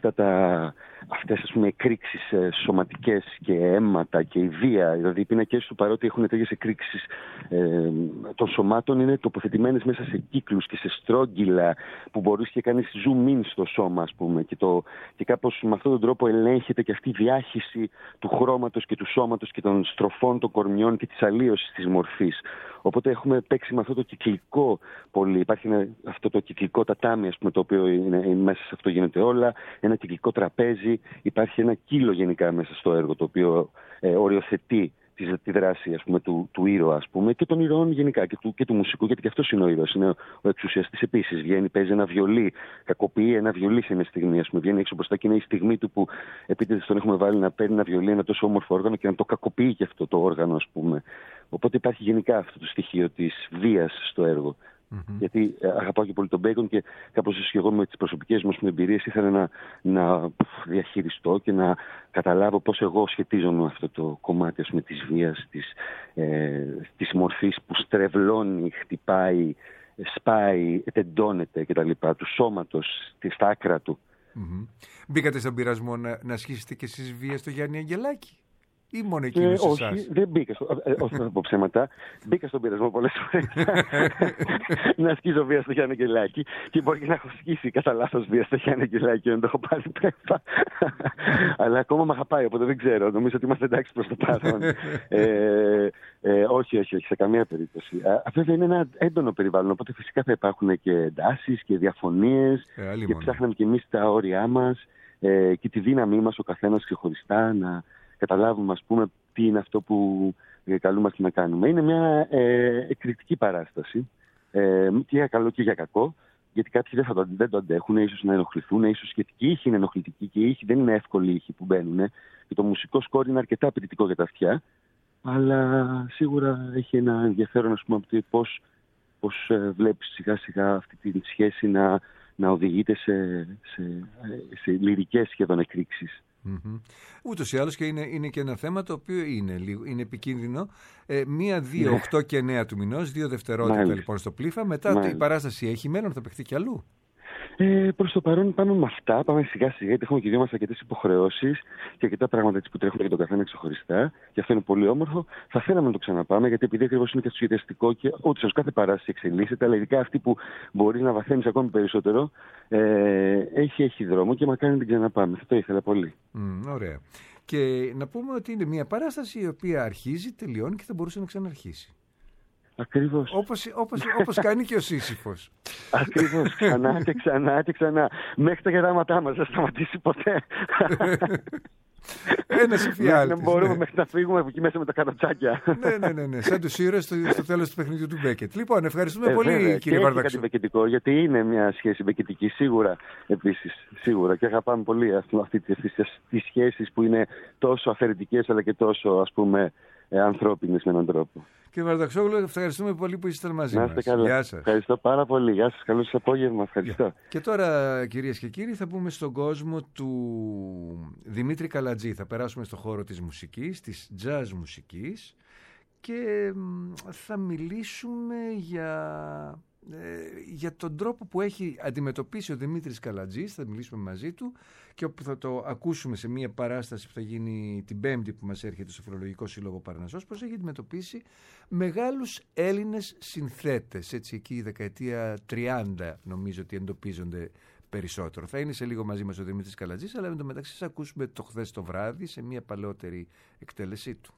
αυτές ας πούμε εκρήξεις σωματικές και αίματα και η βία. Δηλαδή οι πίνακες του, παρότι έχουν τέτοιες εκρήξεις των σωμάτων, είναι τοποθετημένες μέσα σε κύκλους και σε στρόγγυλα που μπορείς και κάνεις zoom in στο σώμα, ας πούμε, και κάπως με αυτόν τον τρόπο ελέγχεται και αυτή η διάχυση του χρώματος και του σώματος και των στροφών των κορμιών και της αλλίωσης της μορφής. Οπότε έχουμε παίξει με αυτό το κυκλικό πολύ. Υπάρχει αυτό το κυκλικό τατάμι, ας πούμε, το οποίο είναι μέσα σε αυτό γίνεται όλα. Ένα κυκλικό τραπέζι. Υπάρχει ένα κύλο γενικά μέσα στο έργο, το οποίο οριοθετεί τη δράση, ας πούμε, του ήρωα, ας πούμε, και των ηρώων γενικά και του μουσικού, γιατί και αυτός είναι ο ήρωας. Είναι ο εξουσιαστής επίσης. Βγαίνει, παίζει ένα βιολί, κακοποιεί ένα βιολί σε μια στιγμή, ας πούμε. Βγαίνει έξω μπροστά και είναι η στιγμή του που επίτηδες τον έχουμε βάλει να παίρνει ένα βιολί, ένα τόσο όμορφο όργανο και να το κακοποιεί και αυτό το όργανο, ας πούμε. Οπότε υπάρχει γενικά αυτό το στοιχείο της βίας στο έργο. Mm-hmm. Γιατί αγαπάω και πολύ τον Μπέικον και κάπως και εγώ με τις προσωπικές μου εμπειρίες ήθελα να διαχειριστώ και να καταλάβω πώς εγώ σχετίζομαι με αυτό το κομμάτι, ας πούμε, της βίας, της μορφής που στρεβλώνει, χτυπάει, σπάει, τεντώνεται κτλ. Του σώματος, στα άκρα του. Mm-hmm. Μπήκατε στον πειρασμό να ασκήσετε και εσείς βία στο Γιάννη Αγγελάκη? Ή μόνο εκείνος εσάς? Όχι, δεν μπήκα. Όχι να πω ψέματα. Μπήκα στον πειρασμό πολλές φορές να ασκήσω βία στο Γιάννη Αγγελάκη και μπορεί και να έχω ασκήσει κατά λάθος βία στο Γιάννη Αγγελάκη, να το έχω πάρει πρέφα. Αλλά ακόμα με αγαπάει, οπότε δεν ξέρω. Νομίζω ότι είμαστε εντάξει προς το παρόν. Όχι, σε καμία περίπτωση. Βέβαια είναι ένα έντονο περιβάλλον, οπότε φυσικά θα υπάρχουν και εντάσεις και διαφωνίες και ψάχναμε κι εμείς τα όρια μας και τη δύναμή μας ο καθένας ξεχωριστά να καταλάβουμε, ας πούμε, τι είναι αυτό που καλούμαστε να κάνουμε. Είναι μια εκρηκτική παράσταση, και για καλό και για κακό, γιατί κάποιοι δεν το αντέχουν, ίσως να ενοχληθούν, ίσως και η ήχη είναι ενοχλητική και η ήχη δεν είναι εύκολη ήχη που μπαίνουν και το μουσικό σκόρ είναι αρκετά απαιτητικό για τα αυτιά, αλλά σίγουρα έχει ένα ενδιαφέρον, ας πούμε, πώς βλέπεις σιγά σιγά αυτή τη σχέση να οδηγείται σε λυρικές σχεδόν εκρήξεις. Mm-hmm. Ούτως ή άλλως και είναι και ένα θέμα το οποίο είναι επικίνδυνο. 1, 2, 8 και 9 του μηνός, 2 δευτερόλεπτα λοιπόν στο Πλήφα. Μετά η παράσταση έχει μέλλον, θα παιχτεί κι αλλού? Προς το παρόν πάμε με αυτά, πάμε σιγά σιγά, γιατί έχουμε και δύο μας αρκετές υποχρεώσεις και αρκετά πράγματα που τρέχουν για τον καθένα ξεχωριστά. Και αυτό είναι πολύ όμορφο. Θα θέλαμε να το ξαναπάμε, γιατί επειδή ακριβώς είναι και ενθουσιαστικό και ούτως κάθε παράσταση εξελίσσεται, αλλά ειδικά αυτή που μπορείς να βαθαίνεις ακόμη περισσότερο, έχει δρόμο και μακάρι να την ξαναπάμε. Θα το ήθελα πολύ. Ωραία. Και να πούμε ότι είναι μια παράσταση η οποία αρχίζει, τελειώνει και θα μπορούσε να ξαναρχίσει. Ακριβώς. Όπως κάνει και ο Σύσυφος. Ακριβώς. Ξανά και ξανά και ξανά. Μέχρι τα γεράματά μας δεν σταματήσει ποτέ. Ένας εφιάλτης. Δεν μπορούμε μέχρι να φύγουμε από εκεί μέσα με τα καροτσάκια. Ναι. Σαν τους ήρωες στο τέλος του παιχνιδιού του Μπέκετ. Λοιπόν, ευχαριστούμε πολύ, κύριε Βαρδαξό. Και κάτι μπεκετικό, γιατί είναι μια σχέση μπεκετική, σίγουρα επίσης. Σίγουρα. Και αγαπάμε πολύ αυτές τις σχέσεις που είναι τόσο αφαιρετικές αλλά και τόσο, ας πούμε, ανθρώπινες με έναν τρόπο. Κύριε Βαρδαξόγλου, ευχαριστούμε πολύ που ήσασταν μαζί μας. Να είστε καλά. Γεια σας. Ευχαριστώ πάρα πολύ. Γεια σας. Καλό σας απόγευμα. Ευχαριστώ. Και τώρα, κυρίες και κύριοι, θα πούμε στον κόσμο του Δημήτρη Καλατζή. Θα περάσουμε στο χώρο της μουσικής, της jazz μουσικής, και θα μιλήσουμε για τον τρόπο που έχει αντιμετωπίσει ο Δημήτρης Καλατζής. Θα μιλήσουμε μαζί του και όπου θα το ακούσουμε σε μια παράσταση που θα γίνει την Πέμπτη που μας έρχεται στο Φιλολογικό Σύλλογο Παρνασσός, πώς έχει αντιμετωπίσει μεγάλους Έλληνες συνθέτες. Έτσι, εκεί η δεκαετία 30 νομίζω ότι εντοπίζονται περισσότερο. Θα είναι σε λίγο μαζί μας ο Δημήτρης Καλατζής, αλλά εν τω μεταξύ θα ακούσουμε το χθες το βράδυ σε μια παλαιότερη εκτέλεσή του.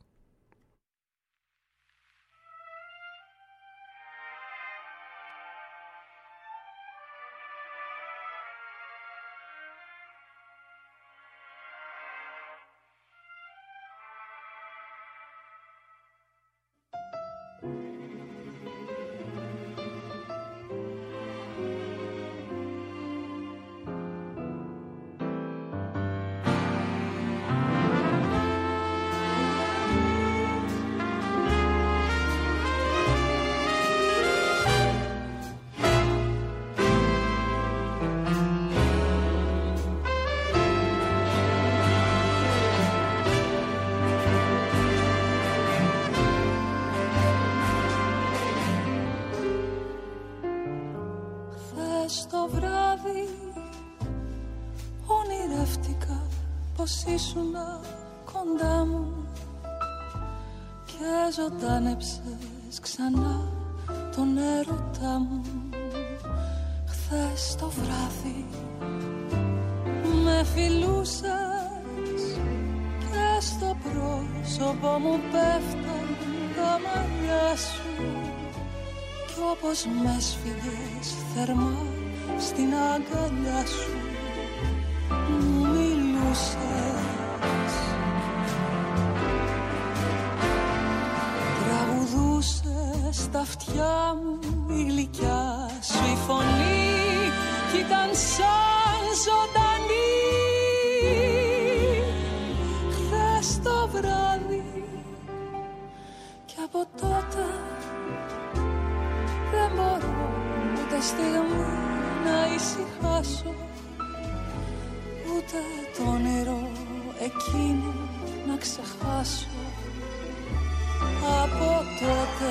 Το βράδυ ονειρεύτηκα πως ήσουνα κοντά μου και ζωντάνεψες ξανά τον έρωτά μου. Χθες το βράδυ με φιλούσες και στο πρόσωπο μου πέφταν τα μαλλιά σου κι όπως με σφίγγες θερμά στην αγκαλιά σου μου μιλούσες. Τραγουδούσες στα αυτιά μου η γλυκιά σου η φωνή κι ήταν σαν ζωντανή. Χθες το βράδυ κι από τότε δεν μπορώ ούτε στιγμή να ησυχάσω, ούτε το όνειρο εκείνο να ξεχάσω. Από τότε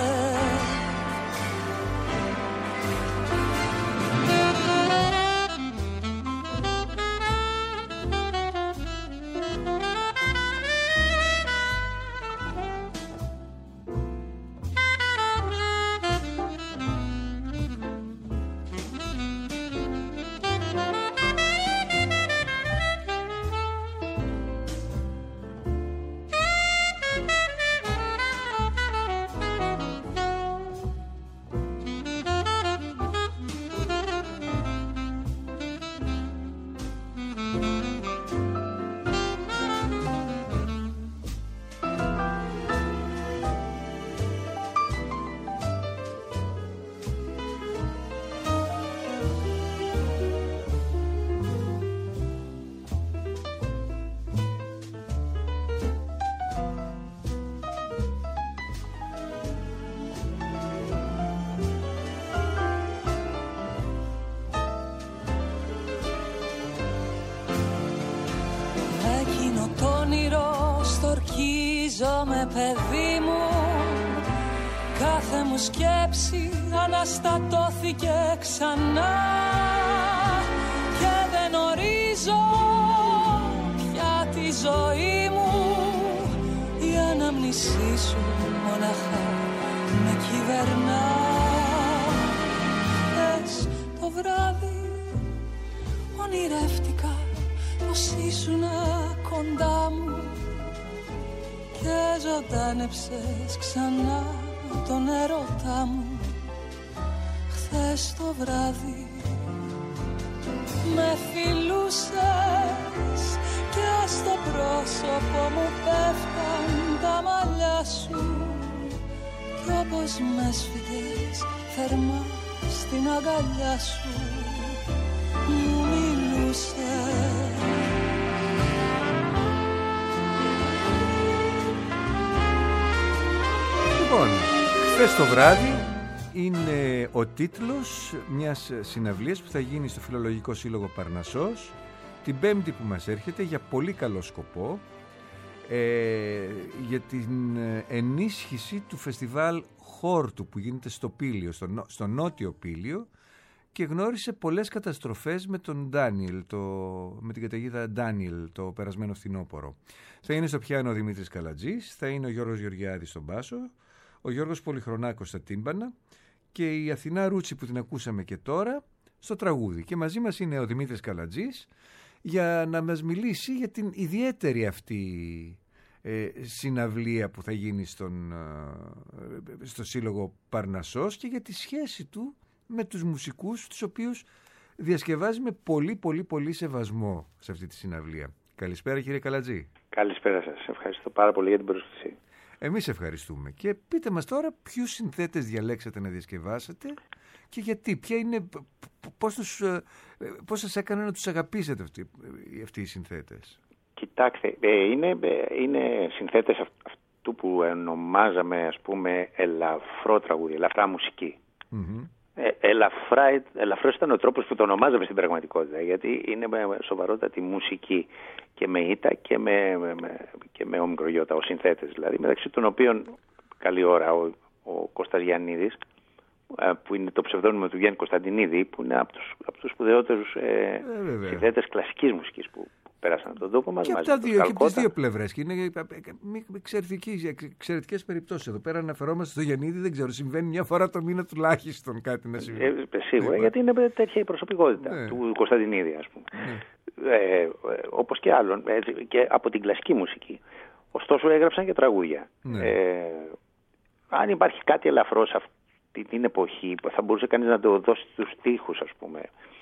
με παιδί μου, κάθε μου σκέψη αναστατώθηκε ξανά και δεν ορίζω πια τη ζωή μου. Η αναμνησή σου μοναχά με κυβερνά. Χθες το βράδυ ονειρεύτηκα πως ήσουνα κοντά μου και ζωντάνεψες ξανά τον έρωτά μου. Χθες το βράδυ με φιλούσες και στο πρόσωπο μου πέφταν τα μαλλιά σου κι όπως με σφίγγες θερμά στην αγκαλιά σου μου μιλούσες. Χθες το βράδυ είναι ο τίτλος μιας συναυλίας που θα γίνει στο Φιλολογικό Σύλλογο Παρνασσός την Πέμπτη που μας έρχεται, για πολύ καλό σκοπό, για την ενίσχυση του φεστιβάλ Χόρτου που γίνεται στο Πήλιο, στο νότιο Πήλιο, και γνώρισε πολλές καταστροφές με τον Ντάνιελ, με την καταιγίδα Ντάνιελ το περασμένο φθινόπωρο. Θα είναι στο πιάνο ο Δημήτρης Καλατζής, θα είναι ο Γιώργος Γεωργιάδης στον μπάσο, ο Γιώργος Πολυχρονάκος στα τύμπανα και η Αθηνά Ρούτσι που την ακούσαμε και τώρα στο τραγούδι. Και μαζί μας είναι ο Δημήτρης Καλατζής για να μας μιλήσει για την ιδιαίτερη αυτή συναυλία που θα γίνει στο Σύλλογο Παρνασσός και για τη σχέση του με τους μουσικούς, τους οποίους διασκευάζει με πολύ πολύ πολύ σεβασμό σε αυτή τη συναυλία. Καλησπέρα κύριε Καλατζή. Καλησπέρα σας. Ευχαριστώ πάρα πολύ για την πρόσκληση. Εμείς ευχαριστούμε. Και πείτε μας τώρα ποιους συνθέτες διαλέξατε να διασκευάσετε και γιατί. Πώς σας έκανε να τους αγαπήσετε αυτοί οι συνθέτες. Κοιτάξτε, είναι συνθέτες αυτού που ονομάζαμε, ας πούμε, ελαφρό τραγούδι, ελαφρά μουσική. Mm-hmm. Ελαφρός ήταν ο τρόπος που το ονομάζαμε στην πραγματικότητα, γιατί είναι με σοβαρότατη μουσική και με ήττα και με ομικρογιώτα, ως συνθέτες δηλαδή, μεταξύ των οποίων καλή ώρα ο Κώστας Γιαννίδης, που είναι το ψευδόνυμο του Γιάννη Κωνσταντινίδη, που είναι από τους σπουδαιότερους συνθέτες κλασικής μουσικής που πέρασαν από τον τόπο μας. Και από τις δύο πλευρές. Και είναι εξαιρετικές περιπτώσεις. Εδώ πέρα αναφερόμαστε στο Γιαννίδη, δεν ξέρω, συμβαίνει μια φορά το μήνα τουλάχιστον κάτι να συμβαίνει. Σίγουρα, γιατί είναι τέτοια η προσωπικότητα του Κωνσταντινίδη, ας πούμε. Όπως και άλλων, και από την κλασική μουσική. Ωστόσο έγραψαν και τραγούδια. Αν υπάρχει κάτι ελαφρό σε αυτή την εποχή, θα μπορούσε κανείς να το δώσει στους στίχους, ας πούμε.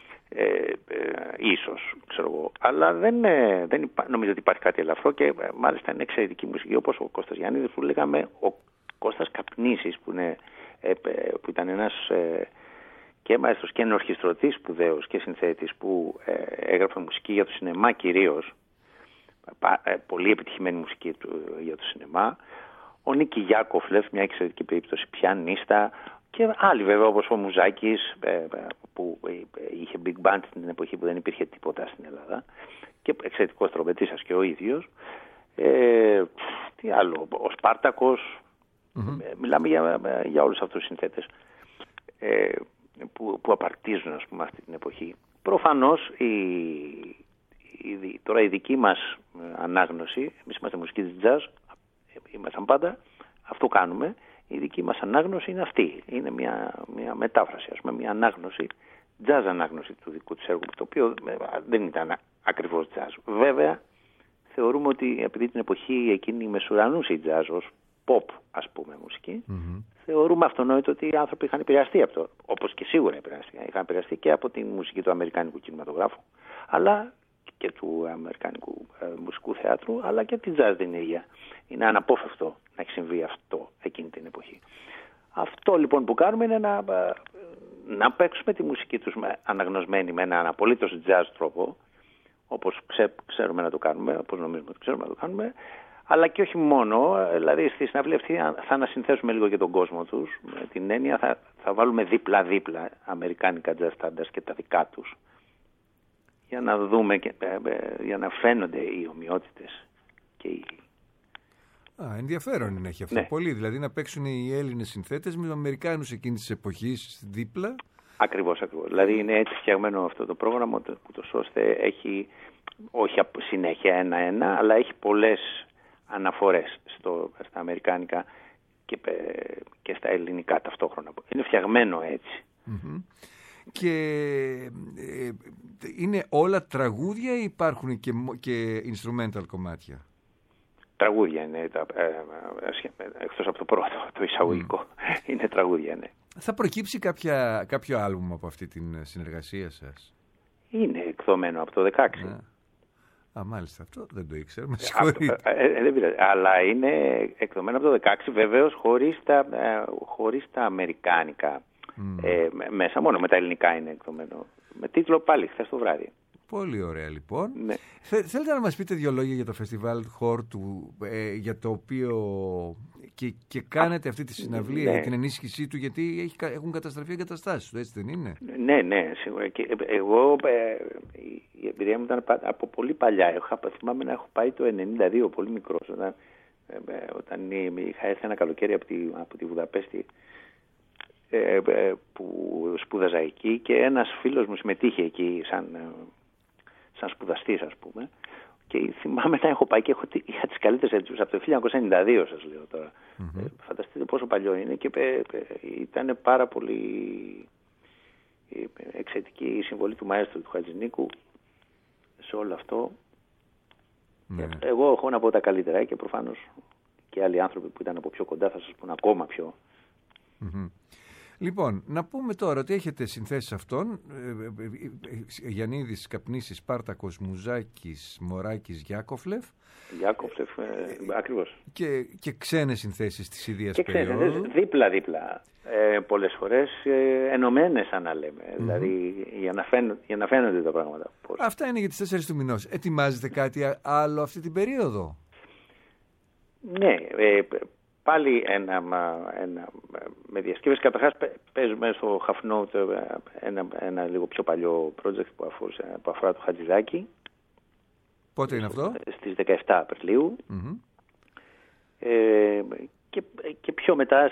Ίσως, ξέρω εγώ. Αλλά δεν νομίζω ότι υπάρχει κάτι ελαφρό και μάλιστα είναι εξαιρετική μουσική, όπως ο Κώστας Γιάννηδης που λέγαμε, ο Κώστας Καπνίσης που ήταν ένας και μαέστρος και ενορχιστρωτής σπουδαίος και συνθέτης που έγραψε μουσική για το σινεμά κυρίως, πολύ επιτυχημένη μουσική για το σινεμά. Ο Νίκη Γιάκοφλεφ, μια εξαιρετική περίπτωση πιανίστα, και άλλοι βέβαια όπως ο Μουζάκης που είχε big band στην εποχή που δεν υπήρχε τίποτα στην Ελλάδα και εξαιρετικός τρομπετίστας και ο ίδιος. Τι άλλο, ο Σπάρτακος, μιλάμε για όλους αυτούς τους συνθέτες που απαρτίζουν, ας πούμε, αυτή την εποχή. Προφανώς τώρα η δική μας ανάγνωση, εμείς είμαστε μουσική της jazz, ήμασταν πάντα, αυτό κάνουμε. Η δική μας ανάγνωση είναι αυτή. Είναι μια μετάφραση, ας πούμε, μια ανάγνωση, jazz ανάγνωση του δικού της έργου, το οποίο δεν ήταν ακριβώς jazz. Βέβαια, θεωρούμε ότι επειδή την εποχή εκείνη μεσουρανούσε η jazz ως pop, ας πούμε, μουσική, θεωρούμε αυτονόητο ότι οι άνθρωποι είχαν επηρεαστεί από το, όπως και σίγουρα είχαν επηρεαστεί και από τη μουσική του αμερικάνικου κινηματογράφου, αλλά και του αμερικάνικου μουσικού θεάτρου, αλλά και τη jazz την ίδια. Είναι αναπόφευκτο να έχει συμβεί αυτό εκείνη την εποχή. Αυτό λοιπόν που κάνουμε είναι να παίξουμε τη μουσική τους αναγνωσμένη με έναν απολύτως jazz τρόπο, όπως ξέρουμε να το κάνουμε, όπως νομίζουμε ότι ξέρουμε να το κάνουμε, αλλά και όχι μόνο, δηλαδή στη συναυλία αυτή θα ανασυνθέσουμε λίγο και τον κόσμο τους, με την έννοια θα βάλουμε δίπλα-δίπλα αμερικάνικα jazz standards και τα δικά τους, για να δούμε, για να φαίνονται οι ομοιότητες και οι... ενδιαφέρον είναι έχει αυτό, ναι. Πολύ, δηλαδή να παίξουν οι Έλληνες συνθέτες με τους Αμερικάνους εκείνης της εποχής δίπλα. Ακριβώς. Δηλαδή είναι έτσι φτιαγμένο αυτό το πρόγραμμα, ούτως ώστε έχει όχι συνέχεια ένα-ένα, αλλά έχει πολλές αναφορές στα αμερικάνικα και στα ελληνικά ταυτόχρονα. Είναι φτιαγμένο έτσι. Και είναι όλα τραγούδια ή υπάρχουν και instrumental κομμάτια? Τραγούδια είναι, εκτός από το πρώτο, το εισαγωγικό, είναι τραγούδια, ναι. Θα προκύψει κάποιο άλμπουμ από αυτή την συνεργασία σας? Είναι εκδομένο από το 16. Μάλιστα, αυτό δεν το ήξερα, με συγχωρείτε. Δεν πειράζει, αλλά είναι εκδομένο από το 16 βεβαίως χωρίς τα αμερικάνικα μέσα, μόνο με τα ελληνικά είναι εκδομένο. Με τίτλο πάλι χθες το βράδυ. Πολύ ωραία λοιπόν. Ναι. Θέλετε να μας πείτε δύο λόγια για το φεστιβάλ Χόρτου, για το οποίο και κάνετε αυτή τη συναυλία Ναι. για την ενίσχυσή του, γιατί έχουν καταστραφεί εγκαταστάσεις του, έτσι δεν είναι? Ναι, σίγουρα. Και εγώ, η εμπειρία μου ήταν από πολύ παλιά. Θυμάμαι να έχω πάει το 1992, πολύ μικρός, όταν είχα έρθει ένα καλοκαίρι από τη Βουδαπέστη, που σπούδαζα εκεί, και ένας φίλος μου συμμετείχε εκεί σαν σπουδαστής, ας πούμε, και θυμάμαι να έχω πάει και είχα τις καλύτερες έντυπες από το 1992, σας λέω τώρα. Φανταστείτε πόσο παλιό είναι, και ήταν πάρα πολύ εξαιρετική η συμβολή του μαέστρου του Χατζηνίκου σε όλο αυτό. Ναι. Εγώ έχω να πω τα καλύτερα, και προφανώς και άλλοι άνθρωποι που ήταν από πιο κοντά θα σας πούν ακόμα πιο. Λοιπόν, να πούμε τώρα ότι έχετε συνθέσεις αυτών, Γιαννίδης, Καπνίσης, Σπάρτακος, Μουζάκης, Μωράκης, Γιάκοφλεφ. Γιάκοφλεφ, ακριβώς. Και ξένες συνθέσεις της ίδιας Και περίοδου. ξένες, δίπλα-δίπλα. Πολλές φορές ενωμένες, σαν να λέμε. Δηλαδή, για να φαίνονται τα πράγματα. Αυτά είναι για τις 4 του μηνός. Ετοιμάζετε κάτι άλλο αυτή την περίοδο? Ναι, πάλι με διασκευές. Καταρχάς παίζουμε στο Half Note ένα λίγο πιο παλιό project που αφορά το Χατζηδάκη. Πότε είναι αυτό? Στις 17 Απριλίου. Και πιο μετά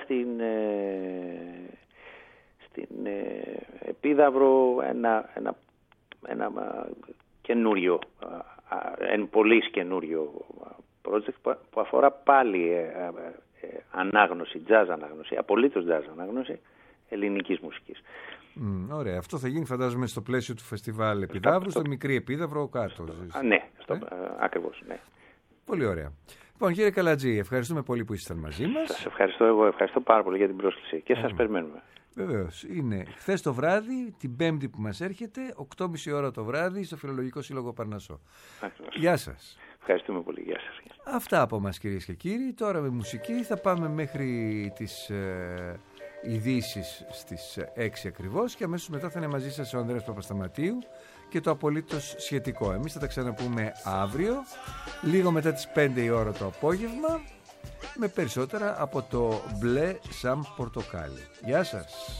στην Επίδαυρο ένα καινούριο, ένα πολύ καινούριο project που αφορά πάλι ανάγνωση, jazz ανάγνωση, απολύτως jazz ανάγνωση ελληνικής μουσικής. Ωραία. Αυτό θα γίνει, φαντάζομαι, στο πλαίσιο του φεστιβάλ Επιδαύρου, στο Μικρή Επίδαυρο κάτω. Ναι, ακριβώς, ναι. Πολύ ωραία. Λοιπόν, κύριε Καλατζή, ευχαριστούμε πολύ που ήσασταν μαζί μας. Σας ευχαριστώ εγώ, ευχαριστώ πάρα πολύ για την πρόσκληση και σας περιμένουμε. Βεβαίως. Είναι χθες το βράδυ, την Πέμπτη που μας έρχεται, 8.30 ώρα το βράδυ, στο Φιλολογικό Σύλλογο Παρνασσό. Γεια σας. Ευχαριστούμε πολύ. Γεια σας. Αυτά από μας, κυρίες και κύριοι. Τώρα με μουσική θα πάμε μέχρι τις ειδήσεις στις 6 ακριβώς, και αμέσως μετά θα είναι μαζί σας ο Ανδρέας Παπασταματίου και το απολύτως σχετικό. Εμείς θα τα ξαναπούμε αύριο, λίγο μετά τις 5 η ώρα το απόγευμα, με περισσότερα από το μπλε σαν πορτοκάλι. Γεια σας.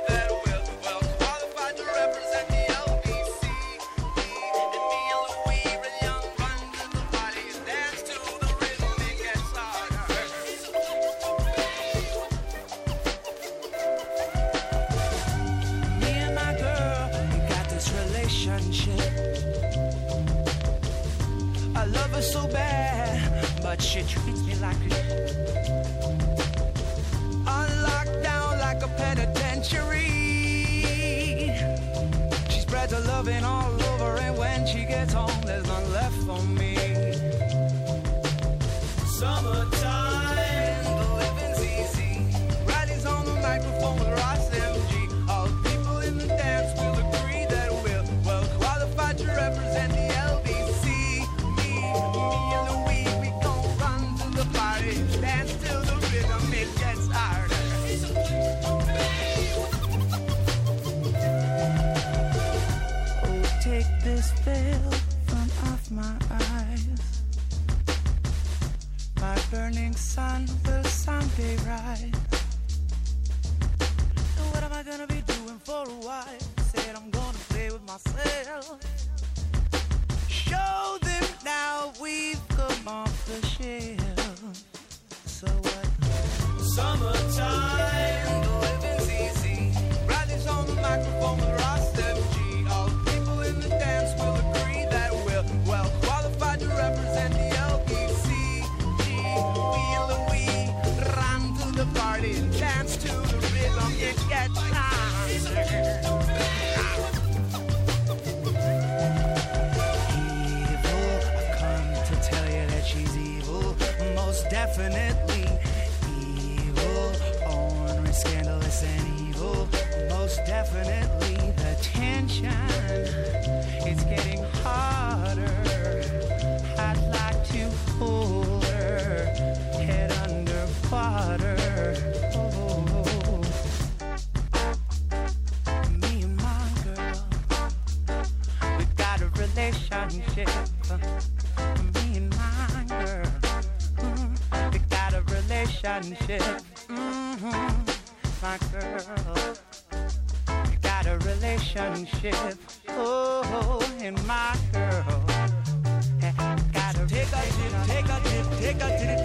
But she treats me like a on lockdown like a penitentiary. She spreads her loving all over, and when she gets home, there's none left for me. Summertime, the living's easy. Riding's on the microphone with Ross MG. All people in the dance will agree that we're well qualified to represent the LBC. Me and Louis, we gon' run to the party, dance till the rhythm, it gets harder. Oh, take this veil from off my eyes. My burning sun will someday rise. And what am I gonna be doing for a while? Said I'm gonna play with myself. Show them now we've come off the shelf. So what? Summertime, the living's easy. Riley's on the microphone with Ross MG. All people in the dance will agree that we're well qualified to represent the LBC. Me and Louis run to the party and dance to the rhythm. It gets evil. I've come to tell you that she's evil, most definitely evil. Ornery, scandalous, and evil, most definitely. The tension, it's getting harder. I'd like to hold her head underwater. Oh, me and my girl, we got a relationship. Me and my girl, we got a relationship. relationship. My girl got a relationship. Oh, and my girl got a take a dip, take a dip, take a dip.